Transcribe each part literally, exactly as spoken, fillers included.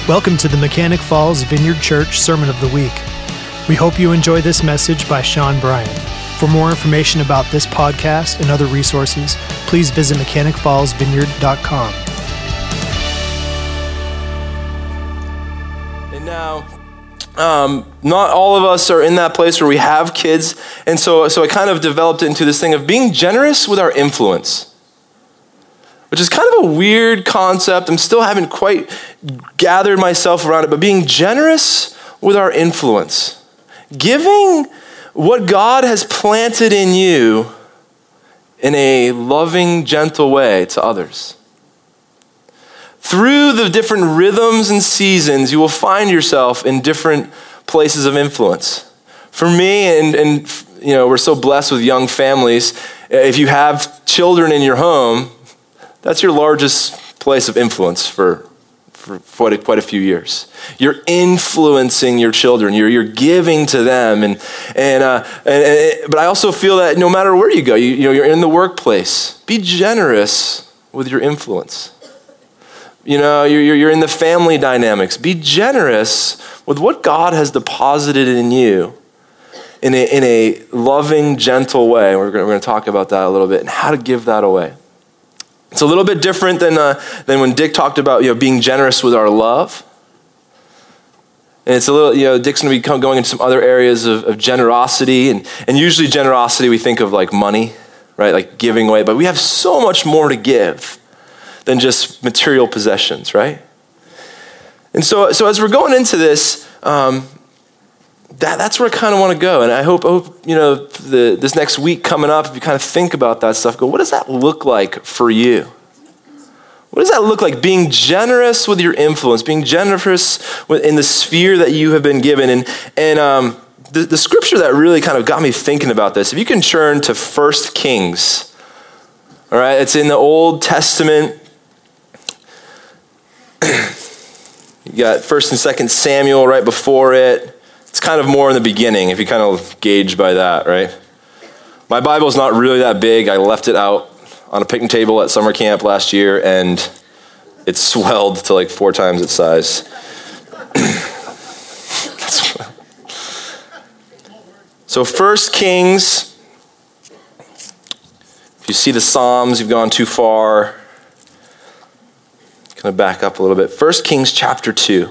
Welcome to the Mechanic Falls Vineyard Church Sermon of the Week. We hope you enjoy this message by Sean Bryant. For more information about this podcast and other resources, please visit mechanic falls vineyard dot com. And now, um, not all of us are in that place where we have kids, and so, so I kind of developed into this thing of being generous with our influence, which is kind of a weird concept. I'm still haven't quite gathered myself around it, but being generous with our influence. Giving what God has planted in you in a loving, gentle way to others. Through the different rhythms and seasons, you will find yourself in different places of influence. For me, and, and you know, we're so blessed with young families, if you have children in your home, that's your largest place of influence for, for quite, a, quite a few years. You're influencing your children. You're, you're giving to them. And, and, uh, and, and But I also feel that no matter where you go, you, you know, you're in the workplace, be generous with your influence. You know, you're, you're in the family dynamics. Be generous with what God has deposited in you in a, in a loving, gentle way. We're going, we're going to talk about that a little bit and how to give that away. It's a little bit different than uh, than when Dick talked about, you know, being generous with our love. And it's a little, you know, Dick's going to be going into some other areas of, of generosity. And, and usually generosity, we think of like money, right? Like giving away. But we have so much more to give than just material possessions, right? And so, so as we're going into this, um, that that's where I kind of want to go. And I hope, hope you know, the, this next week coming up, if you kind of think about that stuff, go, what does that look like for you? What does that look like? Being generous with your influence, being generous in the sphere that you have been given. And, and um, the, the scripture that really kind of got me thinking about this, if you can turn to First Kings, all right, it's in the Old Testament. You got First and Second Samuel right before it. It's kind of more in the beginning, if you kind of gauge by that, right? My Bible's not really that big. I left it out on a picnic table at summer camp last year, and it swelled to like four times its size. So First Kings, if you see the Psalms, you've gone too far. Kind of back up a little bit. First Kings chapter two.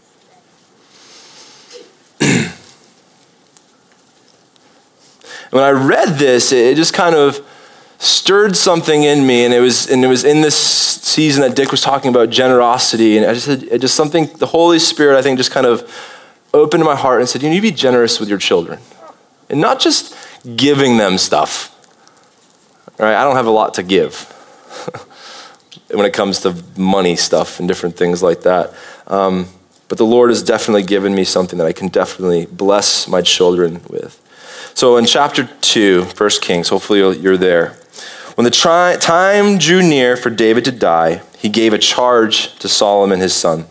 When I read this, it just kind of stirred something in me, and it was and it was in this season that Dick was talking about generosity, and I just said, it just something, the Holy Spirit, I think, just kind of opened my heart and said, you need to be generous with your children, and not just giving them stuff. All right, I don't have a lot to give when it comes to money stuff and different things like that. Um, but the Lord has definitely given me something that I can definitely bless my children with. So in chapter two, First Kings, hopefully you're there. When the tri- time drew near for David to die, he gave a charge to Solomon, his son.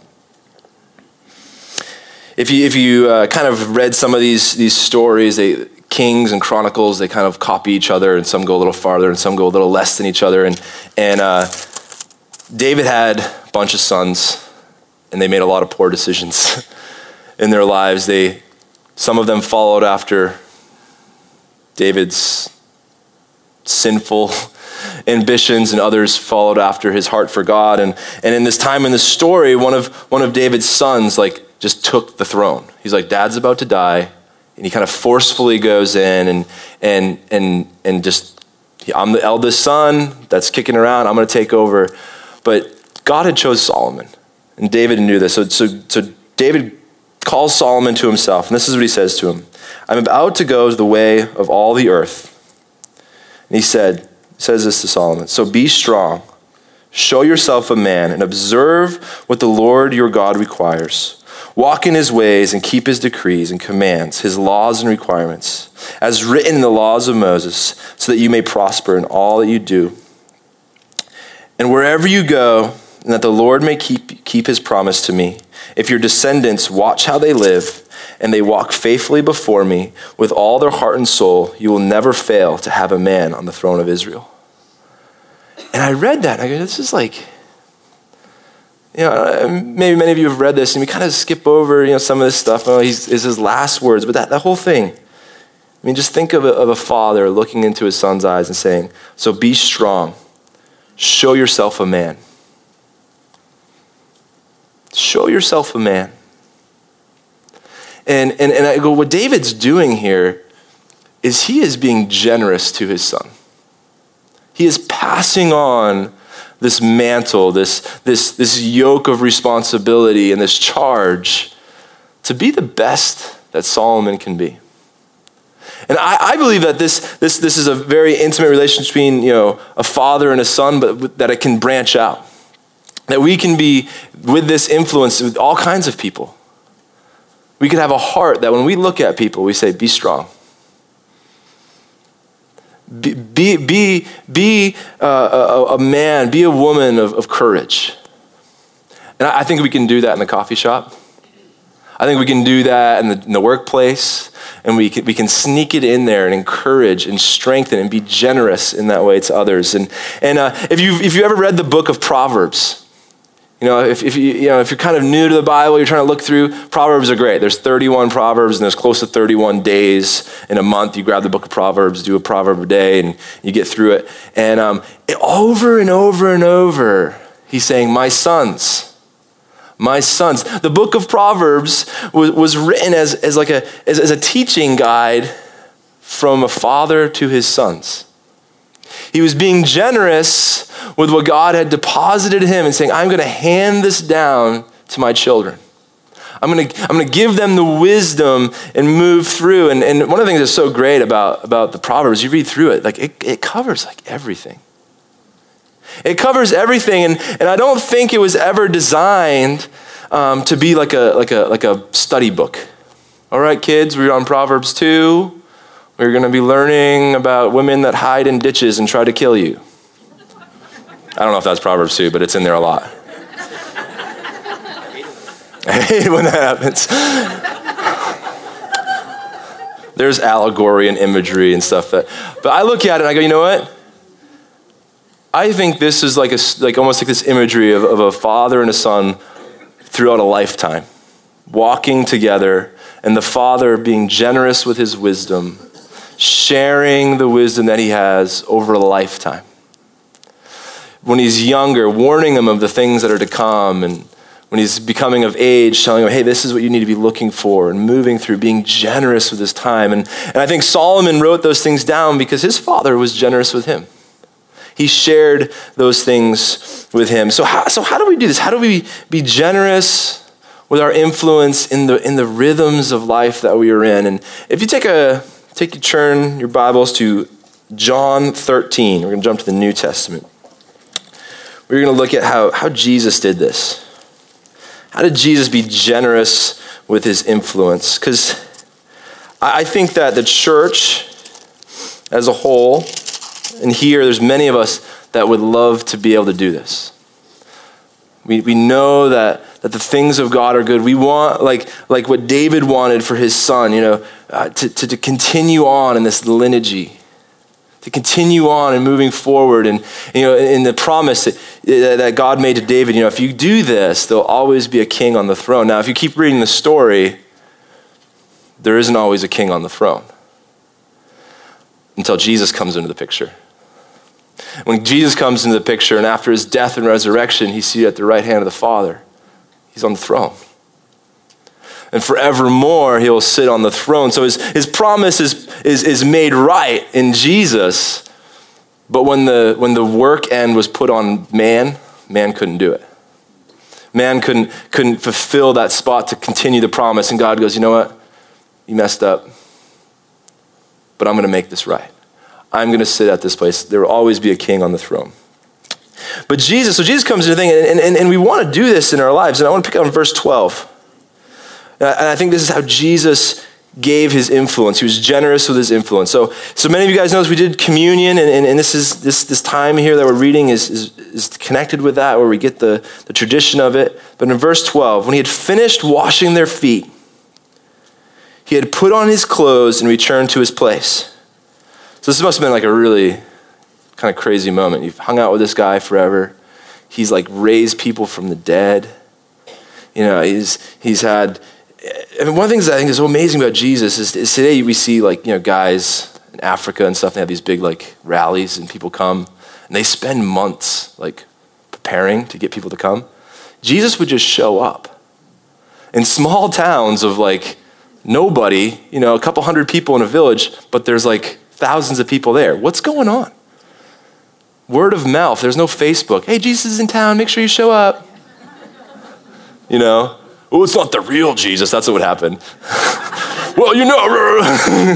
If you if you uh, kind of read some of these these stories, they, Kings and Chronicles, they kind of copy each other, and some go a little farther, and some go a little less than each other. And and uh, David had a bunch of sons, and they made a lot of poor decisions in their lives. They some of them followed after David's sinful ambitions, and others followed after his heart for God. And and in this time in the story, one of one of David's sons like just took the throne. He's like, Dad's about to die, and he kind of forcefully goes in and and and and just, I'm the eldest son that's kicking around. I'm going to take over. But God had chose Solomon, and David knew this. So so so David calls Solomon to himself, and this is what he says to him. I'm about to go the way of all the earth. And he said, says this to Solomon, so be strong, show yourself a man, and observe what the Lord your God requires. Walk in his ways and keep his decrees and commands, his laws and requirements, as written in the laws of Moses, so that you may prosper in all that you do. And wherever you go, and that the Lord may keep, keep his promise to me, if your descendants watch how they live, and they walk faithfully before me with all their heart and soul, you will never fail to have a man on the throne of Israel. And I read that, and I go, this is like, You know, maybe many of you have read this and we kind of skip over, you know, some of this stuff. Oh, he's is his last words, but that, that whole thing. I mean, just think of a, of a father looking into his son's eyes and saying, so be strong. Show yourself a man. Show yourself a man. And, and, and I go, what David's doing here is he is being generous to his son. He is passing on this mantle, this, this, this yoke of responsibility and this charge to be the best that Solomon can be. And I, I believe that this, this, this is a very intimate relationship between, you know, a father and a son, but that it can branch out. That we can be with this influence with all kinds of people. We could have a heart that when we look at people, we say, be strong. Be, be, be, be uh, a, a man, be a woman of, of courage. And I, I think we can do that in the coffee shop. I think we can do that in the, in the workplace, and we can, we can sneak it in there and encourage and strengthen and be generous in that way to others. And and uh, if you if you ever read the book of Proverbs, you know if if you you know if you're kind of new to the Bible, you're trying to look through, Proverbs are great. There's thirty-one Proverbs, and there's close to thirty-one days in a month. You grab the book of Proverbs, do a proverb a day, and you get through it. And um, it, over and over and over, he's saying, "My sons." My sons. The book of Proverbs was, was written as, as like a as, as a teaching guide from a father to his sons. He was being generous with what God had deposited in him and saying, I'm going to hand this down to my children. I'm going to I'm going to give them the wisdom and move through. And, and one of the things that's so great about, about the Proverbs, you read through it, like it, it covers like everything. It covers everything, and, and I don't think it was ever designed um, to be like a like a like a study book. All right, kids, we're on Proverbs two. We're going to be learning about women that hide in ditches and try to kill you. I don't know if that's Proverbs two, but it's in there a lot. I hate when that happens. There's allegory and imagery and stuff that, but I look at it and I go, you know what? I think this is like a, like almost like this imagery of, of a father and a son throughout a lifetime, walking together, and the father being generous with his wisdom, sharing the wisdom that he has over a lifetime. When he's younger, warning him of the things that are to come, and when he's becoming of age, telling him, hey, this is what you need to be looking for, and moving through, being generous with his time. And, and I think Solomon wrote those things down because his father was generous with him. He shared those things with him. So how, so how do we do this? How do we be generous with our influence in the in the rhythms of life that we are in? And if you take a take you turn your Bibles to John thirteen, we're going to jump to the New Testament. We're going to look at how, how Jesus did this. How did Jesus be generous with his influence? Because I think that the church as a whole, and here, there's many of us that would love to be able to do this. We we know that, that the things of God are good. We want, like, like what David wanted for his son, you know, uh, to, to, to continue on in this lineage, to continue on and moving forward. And, you know, in the promise that, that God made to David, you know, if you do this, there'll always be a king on the throne. Now, if you keep reading the story, there isn't always a king on the throne until Jesus comes into the picture. When Jesus comes into the picture, and after his death and resurrection, he's seated at the right hand of the Father. He's on the throne. And forevermore, he'll sit on the throne. So his, his promise is, is, is made right in Jesus. But when the, when the work end was put on man, man couldn't do it. Man couldn't, couldn't fulfill that spot to continue the promise. And God goes, you know what? You messed up. But I'm going to make this right. I'm going to sit at this place. There will always be a king on the throne. But Jesus, so Jesus comes into the thing, and, and, and we want to do this in our lives. And I want to pick up on verse twelve. And I think this is how Jesus gave his influence. He was generous with his influence. So, so many of you guys know this. We did communion, and, and, and this is this this time here that we're reading is, is, is connected with that, where we get the, the tradition of it. But in verse twelve, when he had finished washing their feet, he had put on his clothes and returned to his place. So this must have been like a really kind of crazy moment. You've hung out with this guy forever. He's like raised people from the dead. You know, he's he's had, I mean, one of the things I think is so amazing about Jesus is, is today we see like, you know, guys in Africa and stuff, they have these big like rallies and people come and they spend months like preparing to get people to come. Jesus would just show up in small towns of like nobody, you know, a couple hundred people in a village, but there's like thousands of people there. What's going on? Word of mouth. There's no Facebook. Hey, Jesus is in town. Make sure you show up. You know? Oh, it's not the real Jesus. That's what would happen. Well, you know.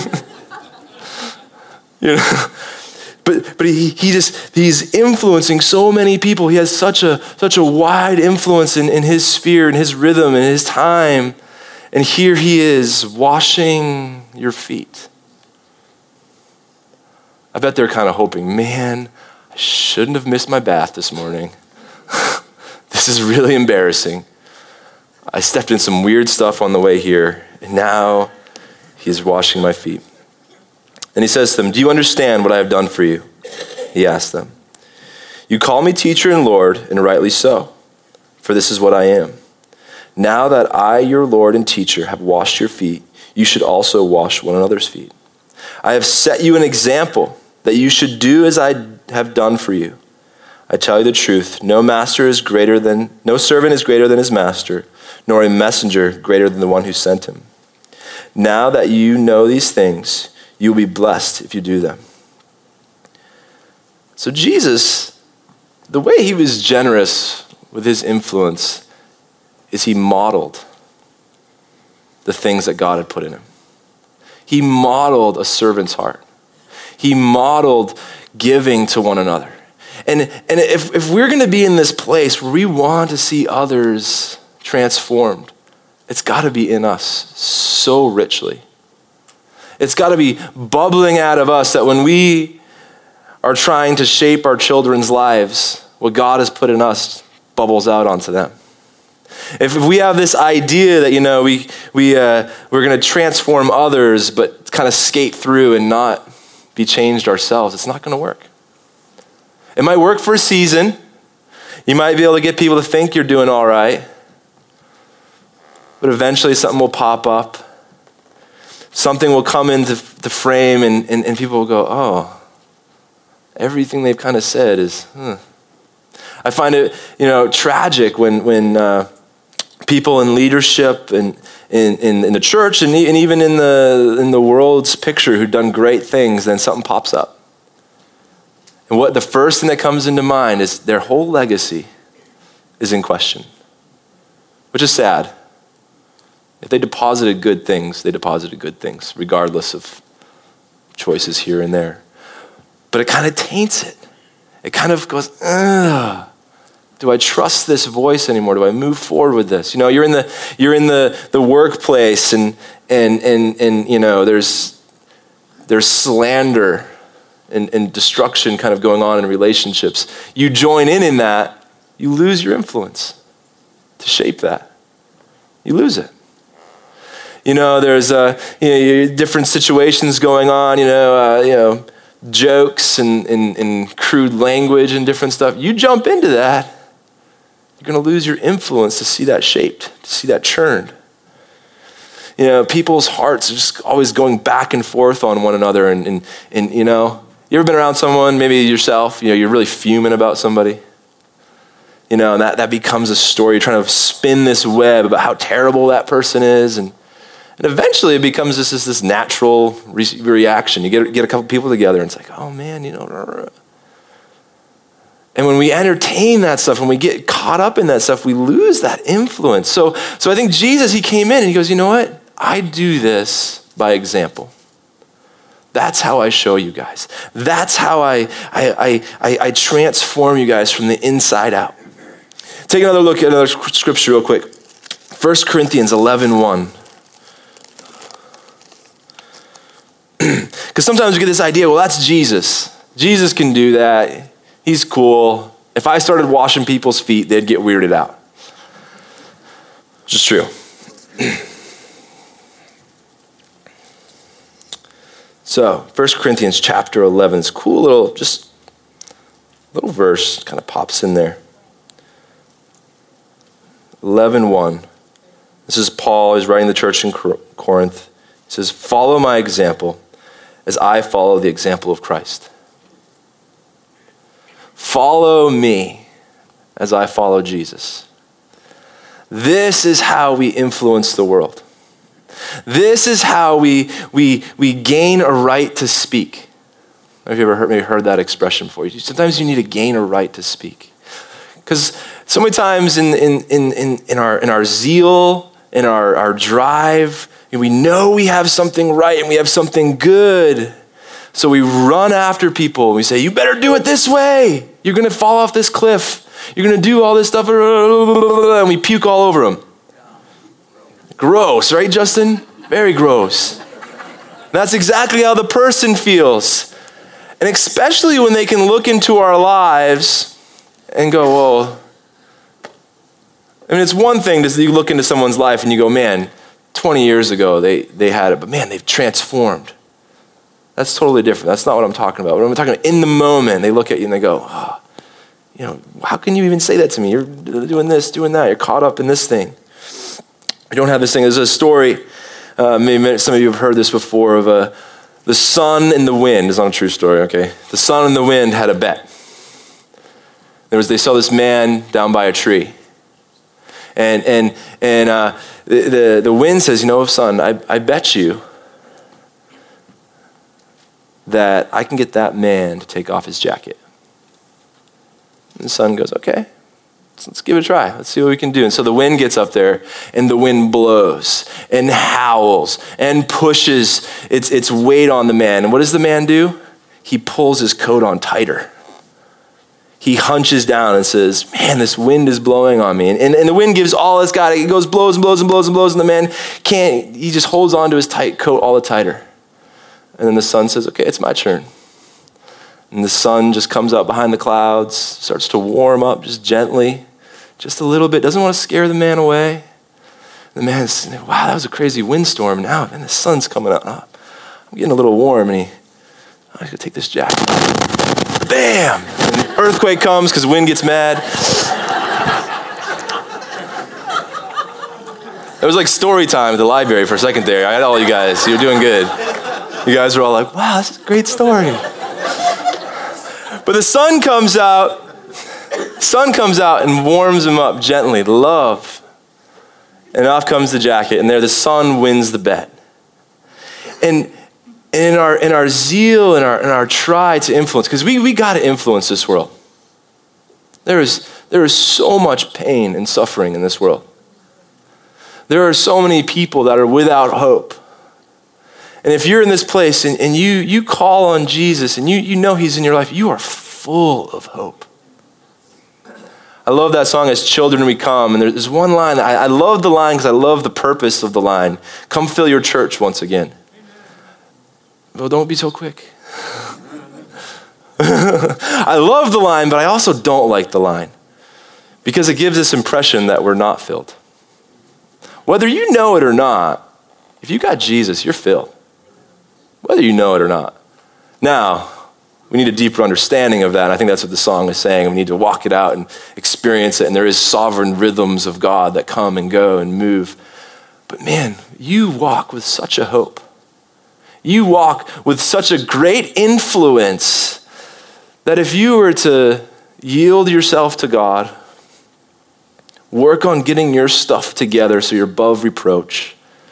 you know? But but he he just he's influencing so many people. He has such a such a wide influence in, in his sphere and his rhythm and his time. And here he is washing your feet. I bet they're kind of hoping, man, I shouldn't have missed my bath this morning. This is really embarrassing. I stepped in some weird stuff on the way here, and now he's washing my feet. And he says to them, do you understand what I have done for you? He asked them. You call me teacher and Lord, and rightly so, for this is what I am. Now that I, your Lord and teacher, have washed your feet, you should also wash one another's feet. I have set you an example that you should do as I have done for you. I tell you the truth, no master is greater than, no servant is greater than his master, nor a messenger greater than the one who sent him. Now that you know these things, you will be blessed if you do them. So Jesus, the way he was generous with his influence is he modeled the things that God had put in him. He modeled a servant's heart. He modeled giving to one another. And, and if, if we're going to be in this place where we want to see others transformed, it's got to be in us so richly. It's got to be bubbling out of us that when we are trying to shape our children's lives, what God has put in us bubbles out onto them. If, if we have this idea that, you know, we, we, uh, we're going to transform others but kind of skate through and not be changed ourselves, it's not going to work. It might work for a season. You might be able to get people to think you're doing all right. But eventually something will pop up. Something will come into the frame and, and, and people will go, oh, everything they've kind of said is, huh. I find it, you know, tragic when when uh, people in leadership and in, in, in the church and, and even in the in the world's picture who've done great things, then something pops up. And what the first thing that comes into mind is their whole legacy is in question, which is sad. If they deposited good things, they deposited good things, regardless of choices here and there. But it kind of taints it. It kind of goes, ugh. Do I trust this voice anymore? Do I move forward with this? You know, you're in the you're in the, the workplace and and and and you know, there's there's slander and, and destruction kind of going on in relationships. You join in in that, you lose your influence to shape that. You lose it. You know, there's uh, you know, different situations going on, you know, uh, you know, jokes and, and, and crude language and different stuff. You jump into that, you're going to lose your influence to see that shaped, to see that churned. You know, people's hearts are just always going back and forth on one another. And, and, and you know, you ever been around someone, maybe yourself, you know, you're really fuming about somebody? You know, and that, that becomes a story. You're trying to spin this web about how terrible that person is. And And eventually it becomes this, this, this natural re- reaction. You get, get a couple people together and it's like, oh man, you know. Rah, rah. And when we entertain that stuff, when we get caught up in that stuff, we lose that influence. So, so I think Jesus, he came in and he goes, you know what? I do this by example. That's how I show you guys. That's how I, I, I, I transform you guys from the inside out. Take another look at another scripture real quick. First Corinthians eleven one. Because sometimes we get this idea, well, that's Jesus. Jesus can do that. He's cool. If I started washing people's feet, they'd get weirded out. Which is true. So, First Corinthians chapter eleven, this cool little, just little verse kind of pops in there. eleven one. This is Paul. He's writing the church in Corinth. He says, follow my example as I follow the example of Christ. Follow me as I follow Jesus. This is how we influence the world. This is how we, we, we gain a right to speak. Have you ever heard, maybe heard that expression before? Sometimes you need to gain a right to speak. Because so many times in, in, in, in, in, our, in our zeal, in our, our drive, we know we have something right and we have something good. So we run after people and we say, you better do it this way. You're going to fall off this cliff. You're going to do all this stuff. And we puke all over them. Gross, right, Justin? Very gross. That's exactly how the person feels. And especially when they can look into our lives and go, well, I mean, it's one thing to you look into someone's life and you go, man, twenty years ago they, they had it, but man, they've transformed. That's totally different. That's not what I'm talking about. What I'm talking about, in the moment, they look at you and they go, oh, you know, how can you even say that to me? You're doing this, doing that. You're caught up in this thing. I don't have this thing. There's a story, uh, maybe some of you have heard this before, of a, the sun and the wind. It's not a true story, okay? The sun and the wind had a bet. There was, they saw this man down by a tree. And and and uh, the, the, the wind says, you know, son, I, I bet you that I can get that man to take off his jacket. And the sun goes, okay, let's, let's give it a try. Let's see what we can do. And so the wind gets up there, and the wind blows and howls and pushes its, its weight on the man. And what does the man do? He pulls his coat on tighter. He hunches down and says, man, this wind is blowing on me. And, and, and the wind gives all it's got. It goes, blows and blows and blows and blows, and the man can't, he just holds on to his tight coat all the tighter. And then the sun says, okay, it's my turn. And the sun just comes up behind the clouds, starts to warm up just gently, just a little bit, doesn't want to scare the man away. The man's, wow, that was a crazy windstorm. Now, man, the sun's coming up. I'm getting a little warm, and he, I'm going to take this jacket. Bam! And the earthquake comes because the wind gets mad. It was like story time at the library for a second there. I had all you guys. You're doing good. You guys were all like, wow, this is a great story. But the sun comes out, sun comes out and warms him up gently, love. And off comes the jacket, and there the sun wins the bet. And in our in our zeal and our in our try to influence, because we, we gotta influence this world. There is there is so much pain and suffering in this world. There are so many people that are without hope. And if you're in this place and, and you you call on Jesus and you, you know he's in your life, you are full of hope. I love that song, As Children We Come. And there's one line, I, I love the line because I love the purpose of the line. Come fill your church once again. Amen. Well, don't be so quick. I love the line, but I also don't like the line because it gives this impression that we're not filled. Whether you know it or not, if you got Jesus, you're filled. Whether you know it or not. Now, we need a deeper understanding of that. And I think that's what the song is saying. We need to walk it out and experience it. And there is sovereign rhythms of God that come and go and move. But man, you walk with such a hope. You walk with such a great influence that if you were to yield yourself to God, work on getting your stuff together so you're above reproach,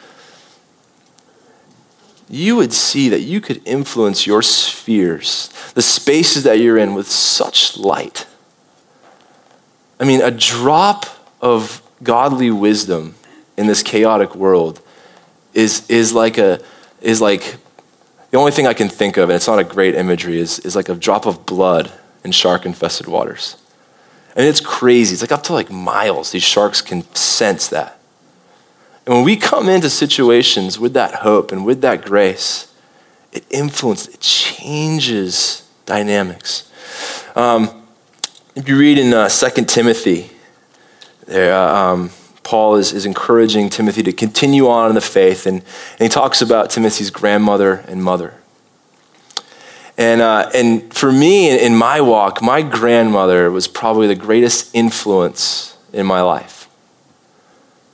you would see that you could influence your spheres, the spaces that you're in, with such light. I mean, a drop of godly wisdom in this chaotic world is is like a is like the only thing I can think of, and it's not a great imagery, is, is like a drop of blood in shark-infested waters. And it's crazy. It's like up to like miles. These sharks can sense that. And when we come into situations with that hope and with that grace, it influences, it changes dynamics. Um, if you read in uh, Second Timothy, there, uh, um, Paul is, is encouraging Timothy to continue on in the faith, and, and he talks about Timothy's grandmother and mother. And uh, and for me, in, in my walk, my grandmother was probably the greatest influence in my life.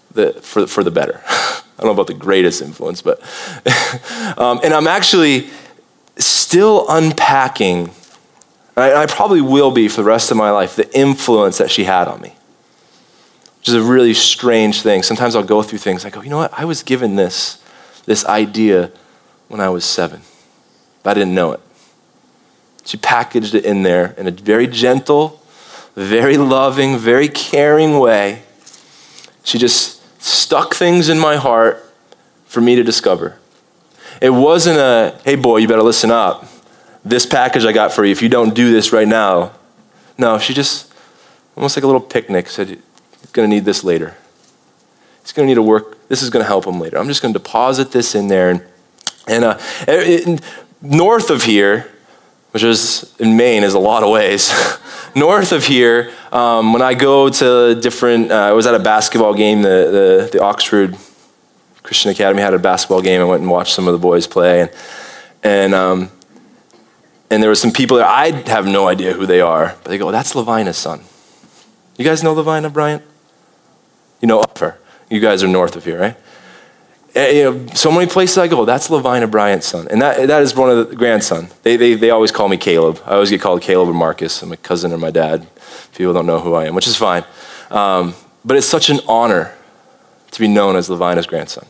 the, for, for the better. I don't know about the greatest influence, but, um, and I'm actually still unpacking, I, I probably will be for the rest of my life, the influence that she had on me, which is a really strange thing. Sometimes I'll go through things, I go, you know what, I was given this, this idea when I was seven, but I didn't know it. She packaged it in there in a very gentle, very loving, very caring way. She just stuck things in my heart for me to discover. It wasn't a, hey boy, you better listen up. This package I got for you, if you don't do this right now. No, she just, almost like a little picnic, said, he's gonna need this later. He's gonna need to work, this is gonna help him later. I'm just gonna deposit this in there. And, and uh, it, it, north of here, which is in Maine is a lot of ways. North of here, um, when I go to different, uh, I was at a basketball game, the, the, the Oxford Christian Academy had a basketball game. I went and watched some of the boys play. And and um, and there were some people there, I have no idea who they are, but they go, that's Levina's son. You guys know Levina, Bryant? You know of her. You guys are north of here, right? And, you know, so many places I go, that's Levina Bryant's son. And that that is one of the grandson. They, they they always call me Caleb. I always get called Caleb or Marcus. I'm a cousin of my dad. People don't know who I am, which is fine. Um, but it's such an honor to be known as Levina's grandson.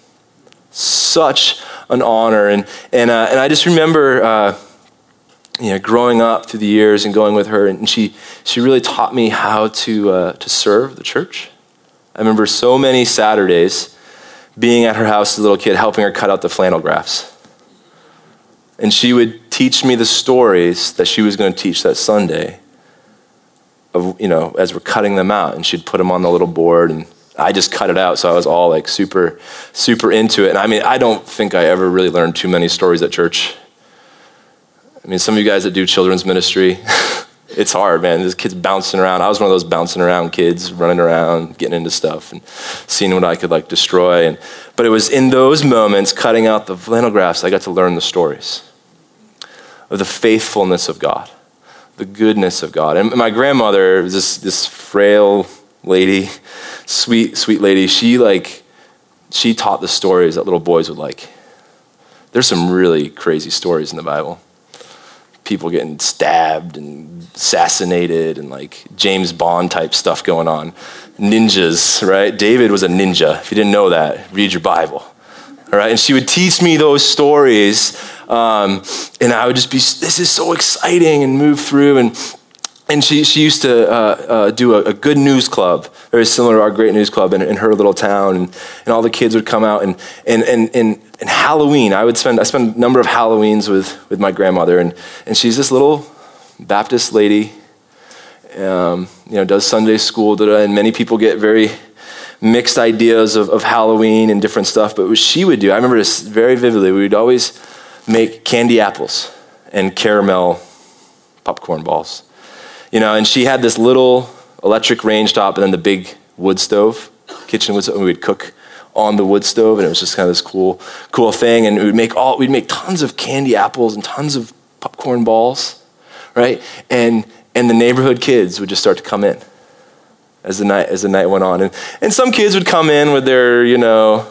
Such an honor. And and uh, and I just remember uh, you know, growing up through the years and going with her, and she she really taught me how to uh, to serve the church. I remember so many Saturdays being at her house as a little kid, helping her cut out the flannel graphs. And she would teach me the stories that she was going to teach that Sunday of, you know, as we're cutting them out, and she'd put them on the little board, and I just cut it out, so I was all like super, super into it. And I mean, I don't think I ever really learned too many stories at church. I mean, some of you guys that do children's ministry, it's hard, man. There's kids bouncing around. I was one of those bouncing around kids, running around, getting into stuff and seeing what I could like destroy. And but it was in those moments, cutting out the flannel graphs, I got to learn the stories of the faithfulness of God, the goodness of God. And my grandmother was this this frail lady, sweet, sweet lady. She like, she taught the stories that little boys would like. There's some really crazy stories in the Bible. People getting stabbed and assassinated and like James Bond type stuff going on. Ninjas, right? David was a ninja. If you didn't know that, read your Bible. All right, and she would teach me those stories, um, and I would just be, this is so exciting, and move through. And and she she used to uh, uh, do a, a good news club, very similar to our great news club in, in her little town, and, and all the kids would come out. And and and and, and Halloween, I would spend I spent a number of Halloweens with with my grandmother, and and she's this little Baptist lady, um, you know, does Sunday school, and many people get very mixed ideas of, of Halloween and different stuff, but what she would do, I remember this very vividly, we would always make candy apples and caramel popcorn balls. You know, and she had this little electric range top and then the big wood stove, kitchen wood stove, and we would cook on the wood stove, and it was just kind of this cool, cool thing, and we'd make all, we'd make tons of candy apples and tons of popcorn balls, right? And and the neighborhood kids would just start to come in as the night as the night went on. And and some kids would come in with their, you know,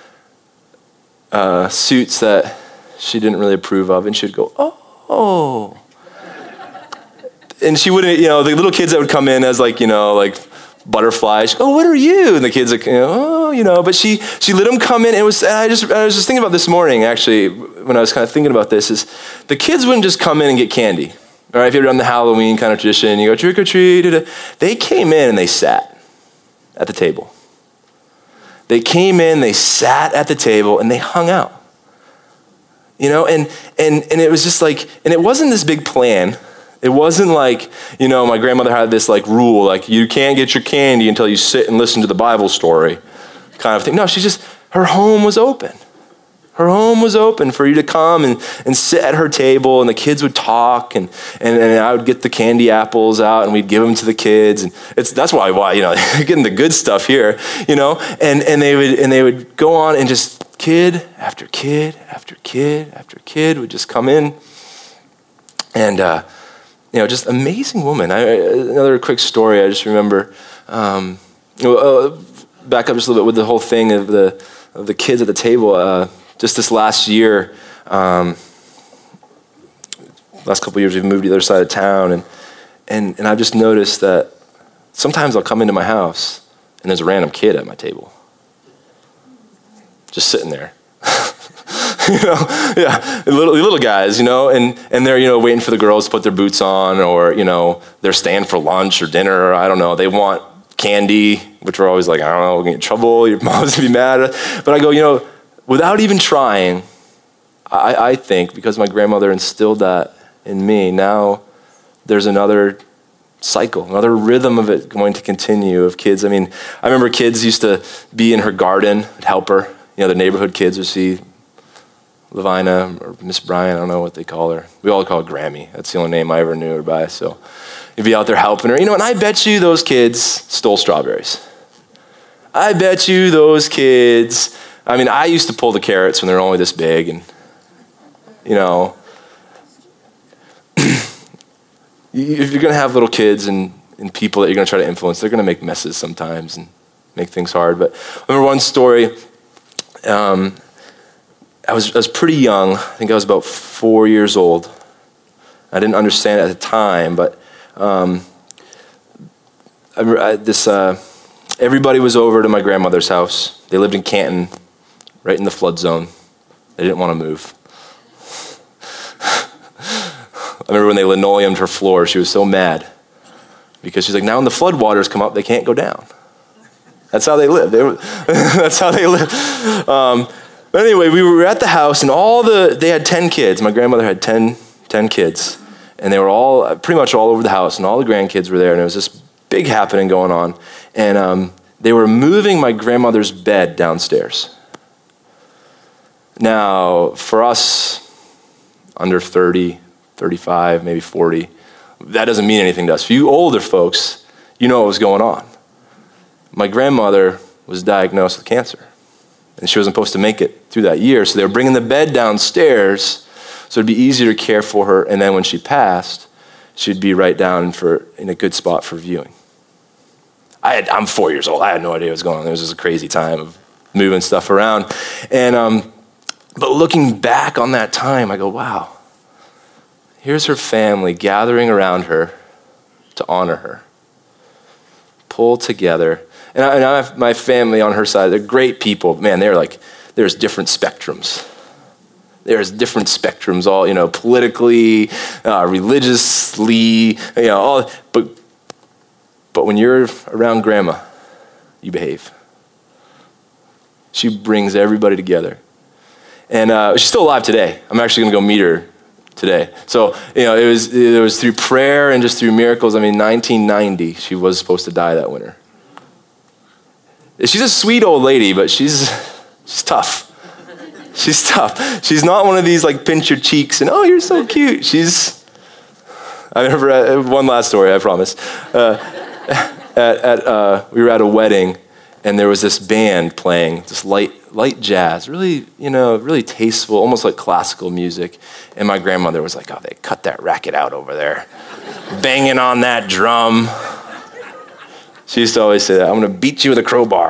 uh, suits that she didn't really approve of, and she'd go, oh, oh. And she wouldn't, you know, the little kids that would come in as like, you know, like butterflies, she'd go, oh, what are you? And the kids are, you know, oh, you know, but she she let them come in. And it was, I just I was just thinking about this morning, actually, when I was kind of thinking about this, is the kids wouldn't just come in and get candy. All right, if you've done the Halloween kind of tradition, you go trick or treat. They came in and they sat at the table. They came in, they sat at the table, and they hung out. You know, and and and it was just like, and it wasn't this big plan. It wasn't like, you know, my grandmother had this like rule, like you can't get your candy until you sit and listen to the Bible story kind of thing. No, she just, her home was open. Her home was open for you to come and, and sit at her table, and the kids would talk, and, and, and I would get the candy apples out and we'd give them to the kids. And it's that's why why you know getting the good stuff here, you know. And and they would and they would go on, and just kid after kid after kid after kid would just come in, and uh, you know, just amazing woman. I, another quick story. I just remember um, uh, back up just a little bit with the whole thing of the of the kids at the table. Uh, just this last year, um, last couple of years, we've moved to the other side of town, and and and I've just noticed that sometimes I'll come into my house and there's a random kid at my table, just sitting there. You know, yeah, little little guys, you know, and, and they're, you know, waiting for the girls to put their boots on, or, you know, they're staying for lunch or dinner, or I don't know, they want candy, which we're always like, I don't know, we'll get in trouble, your mom's gonna be mad. But I go, you know, without even trying, I, I think, because my grandmother instilled that in me, now there's another cycle, another rhythm of it going to continue of kids. I mean, I remember kids used to be in her garden, I'd help her, you know, the neighborhood kids would see Lavina or Miss Bryan, I don't know what they call her. We all call her Grammy. That's the only name I ever knew her by. So you'd be out there helping her. You know, and I bet you those kids stole strawberries. I bet you those kids, I mean, I used to pull the carrots when they were only this big, and, you know, if you're going to have little kids and, and people that you're going to try to influence, they're going to make messes sometimes and make things hard. But I remember one story, um, I was I was pretty young. I think I was about four years old. I didn't understand it at the time, but um, I, I, this uh, everybody was over to my grandmother's house. They lived in Canton, right in the flood zone. They didn't want to move. I remember when they linoleumed her floor, she was so mad because she's like, now when the flood waters come up, they can't go down. That's how they live. They were, that's how they live. Um, But anyway, we were at the house, and all the, they had ten kids. My grandmother had ten, ten kids, and they were all, pretty much all over the house, and all the grandkids were there, and there was this big happening going on. And um, they were moving my grandmother's bed downstairs. Now, for us, under thirty, thirty-five, maybe forty, that doesn't mean anything to us. For you older folks, you know what was going on. My grandmother was diagnosed with cancer. And she wasn't supposed to make it through that year. So they were bringing the bed downstairs so it'd be easier to care for her. And then when she passed, she'd be right down for in a good spot for viewing. I had, I'm four years old. I had no idea what was going on. It was just a crazy time of moving stuff around. And um, but looking back on that time, I go, wow, here's her family gathering around her to honor her. Pull together. And I, and I have my family on her side, they're great people. Man, they're like, there's different spectrums. There's different spectrums, all, you know, politically, uh, religiously, you know, all, but, but when you're around grandma, you behave. She brings everybody together. And uh, she's still alive today. I'm actually going to go meet her today. So, you know, it was, it was through prayer and just through miracles. I mean, nineteen ninety, she was supposed to die that winter. She's a sweet old lady, but she's she's tough. She's tough. She's not one of these like pinch your cheeks and, oh, you're so cute. She's, I remember uh, one last story, I promise. Uh, at, at uh, we were at a wedding, and there was this band playing this light light jazz, really, you know, really tasteful, almost like classical music. And my grandmother was like, oh, they cut that racket out over there, banging on that drum. She used to always say that, I'm going to beat you with a crowbar.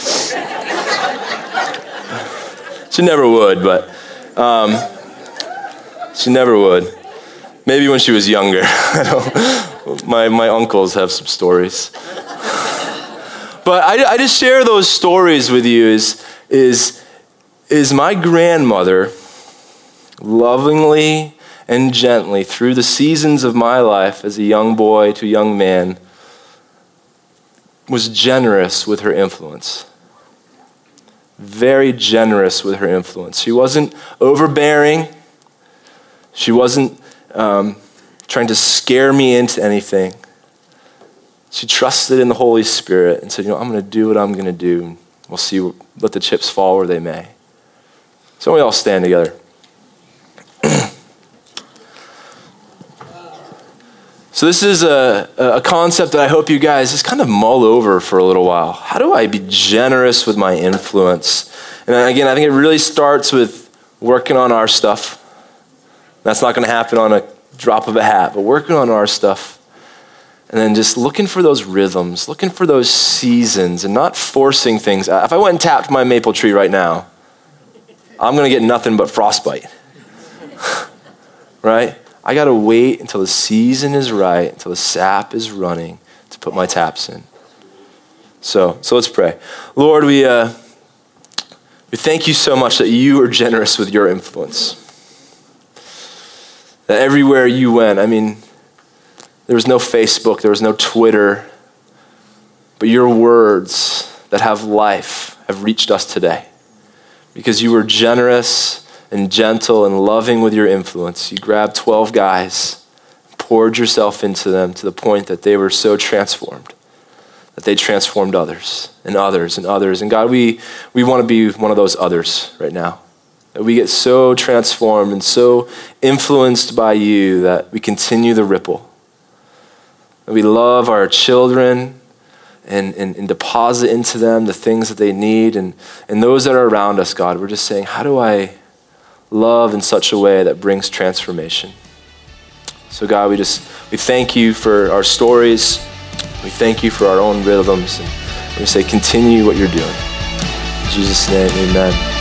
She never would, but um, she never would. Maybe when she was younger. I don't, my, my uncles have some stories. But I, I just share those stories with you is, is, is my grandmother lovingly and gently through the seasons of my life as a young boy to a young man was generous with her influence. Very generous with her influence. She wasn't overbearing. She wasn't um, trying to scare me into anything. She trusted in the Holy Spirit and said, you know, I'm going to do what I'm going to do. We'll see, let the chips fall where they may. So we all stand together. So this is a, a concept that I hope you guys just kind of mull over for a little while. How do I be generous with my influence? And again, I think it really starts with working on our stuff. That's not going to happen on a drop of a hat, but working on our stuff. And then just looking for those rhythms, looking for those seasons and not forcing things out. If I went and tapped my maple tree right now, I'm gonna get nothing but frostbite, right? I gotta wait until the season is right, until the sap is running to put my taps in. So, so let's pray. Lord, we uh, we thank you so much that you are generous with your influence. That everywhere you went, I mean, there was no Facebook, there was no Twitter, but your words that have life have reached us today. Because you were generous and gentle and loving with your influence. You grabbed twelve guys, poured yourself into them to the point that they were so transformed, that they transformed others and others and others. And God, we, we want to be one of those others right now. That we get so transformed and so influenced by you that we continue the ripple. That we love our children and, and, and deposit into them the things that they need. And, and those that are around us, God, we're just saying, how do I love in such a way that brings transformation? So God, we just, we thank you for our stories. We thank you for our own rhythms. And we say, continue what you're doing. In Jesus' name, amen.